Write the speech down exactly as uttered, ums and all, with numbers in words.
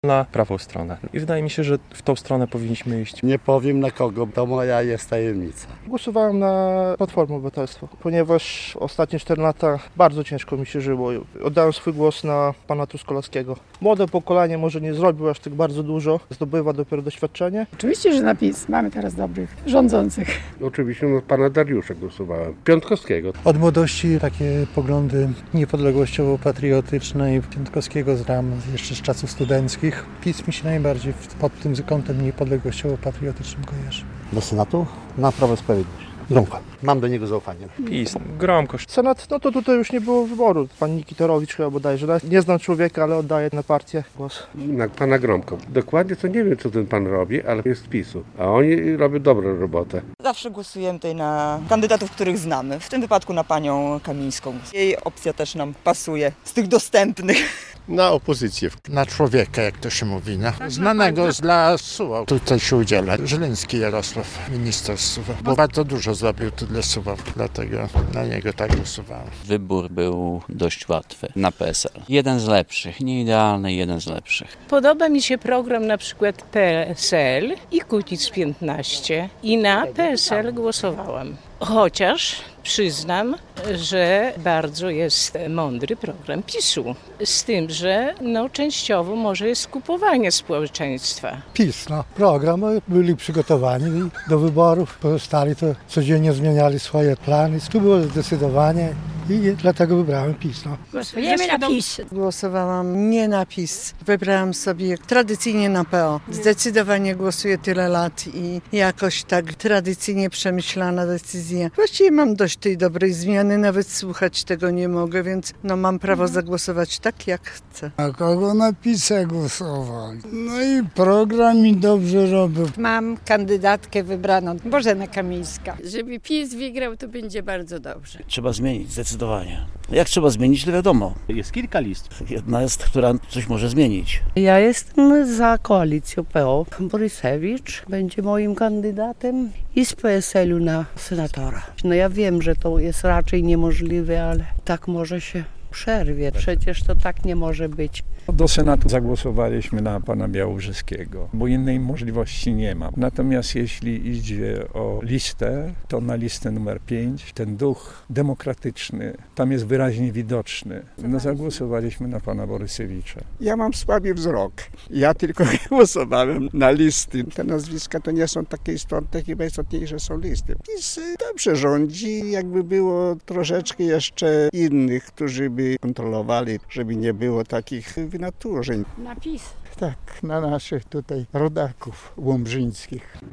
na prawą stronę. I wydaje mi się, że w tą stronę powinniśmy iść. Nie powiem na kogo, to moja jest tajemnica. Głosowałem na Platformę Obywatelską, ponieważ ostatnie cztery lata bardzo ciężko mi się żyło. Oddałem swój głos na pana Truskolaskiego. Młode pokolenie może nie zrobił aż tak bardzo dużo, zdobywa dopiero doświadczenie. Oczywiście, że na PiS. Mamy teraz dobrych rządzących. Oczywiście na pana Dariusza głosowałem. Piątkowskiego. Od młodości takie poglądy niepodległościowo-patriotyczne i Piątkowskiego znam jeszcze z czasów studenckich. PiS mi się najbardziej pod tym kątem niepodległościowo-patriotycznym kojarzy. Do Senatu? Na Prawo i Sprawiedliwość. Gromko. Mam do niego zaufanie. PiS, Gromko. Senat, no to tutaj już nie było wyboru. Pan Nikitorowicz chyba bodajże. Nie znam człowieka, ale oddaję na partię głos. Na pana Gromko. Dokładnie to nie wiem, co ten pan robi, ale jest z PiSu. A oni robią dobrą robotę. Zawsze głosujemy tutaj na kandydatów, których znamy. W tym wypadku na panią Kamińską. Jej opcja też nam pasuje z tych dostępnych. Na opozycję. Na człowieka, jak to się mówi, no. Znanego z dla Suwałk. Tutaj się udziela. Żyliński Jarosław, minister Suwałk, bo bardzo dużo zrobił tu dla Suwałk, dlatego na niego tak głosowałem. Wybór był dość łatwy na P S L. Jeden z lepszych, nie idealny, jeden z lepszych. Podoba mi się program na przykład P S L i Kukiz piętnaście i na P S L głosowałam. Chociaż przyznam, że bardzo jest mądry program PiSu. Z tym, że no, częściowo może jest kupowanie społeczeństwa. PiS, no. Program byli przygotowani do wyborów. Pozostali to codziennie zmieniali swoje plany. Tu było zdecydowanie i dlatego wybrałem PiS. No. Głosujemy na PiS. Głosowałam nie na PiS. Wybrałam sobie tradycyjnie na P O. Zdecydowanie głosuję tyle lat i jakoś tak tradycyjnie przemyślana decyzja. Właściwie mam dość tej dobrej zmiany, nawet słuchać tego nie mogę, więc no mam prawo zagłosować tak, jak chcę. Na kogo na PiS-a głosować? No i program mi dobrze robił. Mam kandydatkę wybraną, Bożena Kamińska. Żeby PiS wygrał, to będzie bardzo dobrze. Trzeba zmienić, zdecydowanie. Jak trzeba zmienić, to wiadomo. Jest kilka list. Jedna jest, która coś może zmienić. Ja jestem za koalicją P O. Borysewicz będzie moim kandydatem i z P S L-u na senatora. No ja wiem, że to jest raczej niemożliwe, ale tak może się przerwie. Przecież to tak nie może być. Do Senatu zagłosowaliśmy na pana Białobrzeskiego, bo innej możliwości nie ma. Natomiast jeśli idzie o listę, to na listę numer pięć, ten duch demokratyczny, tam jest wyraźnie widoczny. No zagłosowaliśmy na pana Borysewicza. Ja mam słaby wzrok. Ja tylko głosowałem na listy. Te nazwiska to nie są takie istotne, chyba istotniejsze są listy. PiS dobrze rządzi, jakby było troszeczkę jeszcze innych, którzy by kontrolowali, żeby nie było takich wynaturzeń. Na PiS. Tak, na naszych tutaj rodaków łomżyńskich.